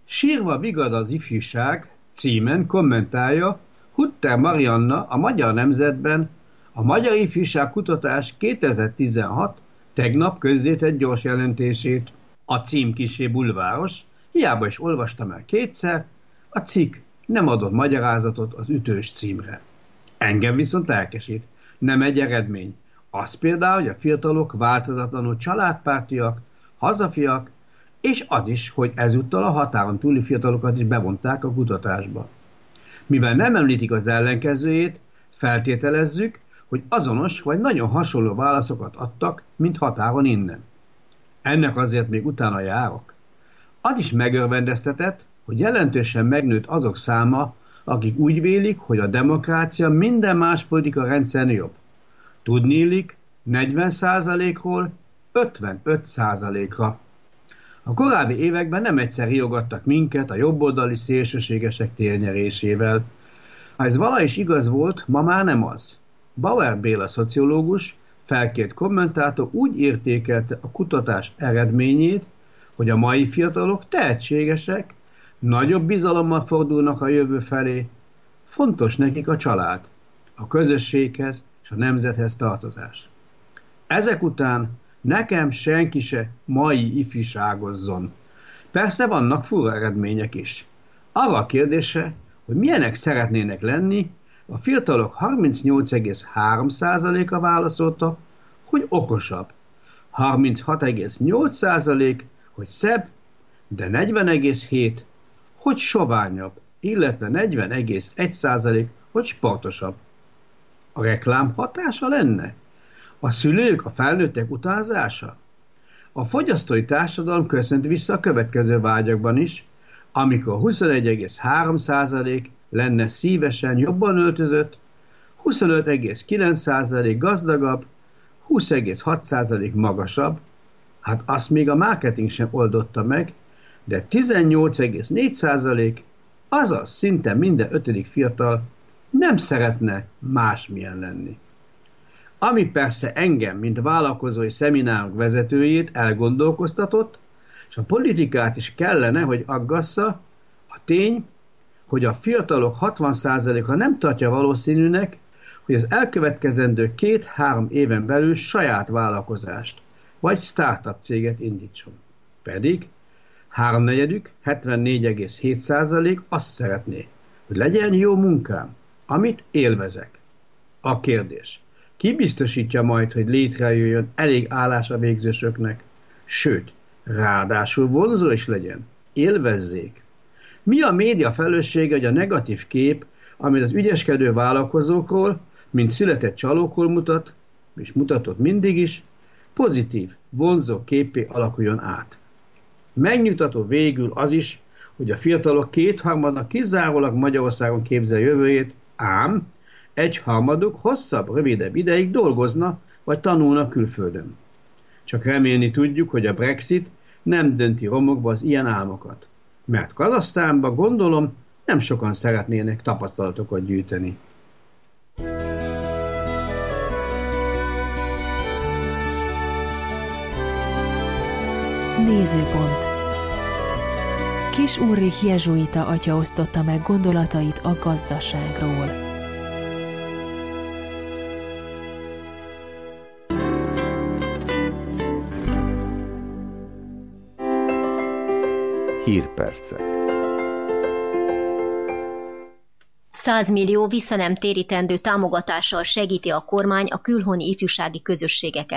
Sírva vigad az ifjúság címen kommentálja Hutter Marianna a Magyar Nemzetben a Magyar Ifjúság Kutatás 2016 tegnap közzétett gyors jelentését. A cím kissé bulváros, hiába is olvastam el kétszer, a cikk nem adott magyarázatot az ütős címre. Engem viszont lelkesít. Nem egy eredmény. Az például, hogy a fiatalok változatlanul családpártiak, hazafiak, és az is, hogy ezúttal a határon túli fiatalokat is bevonták a kutatásba. Mivel nem említik az ellenkezőjét, feltételezzük, hogy azonos vagy nagyon hasonló válaszokat adtak, mint határon innen. Ennek azért még utána járok. Az is megörvendeztetett, hogy jelentősen megnőtt azok száma, akik úgy vélik, hogy a demokrácia minden más politika rendszernél jobb. Tudniillik 40%-ról 55%-ra. A korábbi években nem egyszer riogattak minket a jobboldali szélsőségesek térnyerésével. Ha ez valaha is igaz volt, ma már nem az. Bauer Béla szociológus, felkért kommentátor úgy értékelte a kutatás eredményét, hogy a mai fiatalok tehetségesek, nagyobb bizalommal fordulnak a jövő felé, fontos nekik a család, a közösséghez és a nemzethez tartozás. Ezek után nekem senki se mai ifjúságozzon. Persze vannak fura eredmények is. Arra a kérdésre, hogy milyenek szeretnének lenni, a fiatalok 38,3%-a válaszolta, hogy okosabb. 36,8%, hogy szebb, de 40,7%, hogy soványabb, illetve 40,1%, hogy sportosabb. A reklám hatása lenne? A szülők, a felnőttek utázása? A fogyasztói társadalom köszönt vissza a következő vágyakban is, amikor 21,3% lenne szívesen jobban öltözött, 25,9% gazdagabb, 20,6% magasabb, hát azt még a marketing sem oldotta meg, de 18,4%, azaz szinte minden 5. fiatal nem szeretne másmilyen lenni. Ami persze engem, mint vállalkozói szeminárok vezetőjét elgondolkoztatott, és a politikát is kellene, hogy aggassza, a tény, hogy a fiatalok 60%-a nem tartja valószínűnek, hogy az elkövetkezendő 2-3 éven belül saját vállalkozást vagy startup céget indítson. Pedig 3/4, 74,7% azt szeretné, hogy legyen jó munkám, amit élvezek. A kérdés, ki biztosítja majd, hogy létrejöjjön elég állás a végzősöknek, sőt, ráadásul vonzó is legyen, élvezzék. Mi a média felelőssége, hogy a negatív kép, amit az ügyeskedő vállalkozókról, mint született csalókról mutat, és mutatott mindig is, pozitív, vonzó képé alakuljon át. Megnyugtató végül az is, hogy a fiatalok 2/3 kizárólag Magyarországon képzel jövőjét, ám 1/3 hosszabb, rövidebb ideig dolgozna, vagy tanulna külföldön. Csak remélni tudjuk, hogy a Brexit nem dönti romokba az ilyen álmokat, mert Kazahsztánba gondolom nem sokan szeretnének tapasztalatokat gyűjteni. Nézőpont. Kiss Ulrich jezsuita atya osztotta meg gondolatait a gazdaságról. Hírpercek. 100 millió visszanemtérítendő támogatással segíti a kormány a külhoni ifjúsági közösségeket.